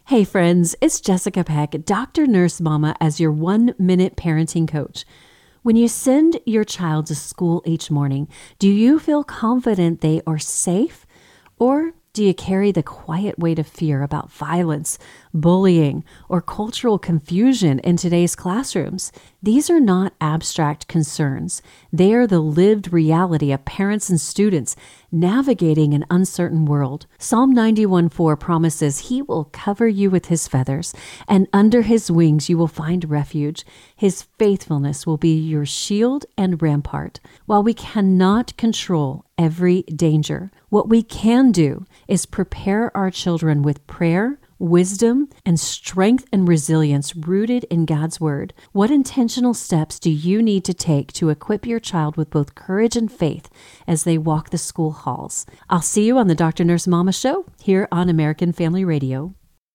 Hey friends, it's Jessica Peck, Dr. Nurse Mama, as your 1-minute parenting coach. When you send your child to school each morning, do you feel confident they are safe? Or do you carry the quiet weight of fear about violence, bullying, or cultural confusion in today's classrooms? These are not abstract concerns. They are the lived reality of parents and students navigating an uncertain world. Psalm 91:4 promises He will cover you with His feathers, and under His wings you will find refuge. His faithfulness will be your shield and rampart. While we cannot control every danger, what we can do is prepare our children with prayer, wisdom, and strength and resilience rooted in God's Word. What intentional steps do you need to take to equip your child with both courage and faith as they walk the school halls? I'll see you on the Dr. Nurse Mama Show here on American Family Radio.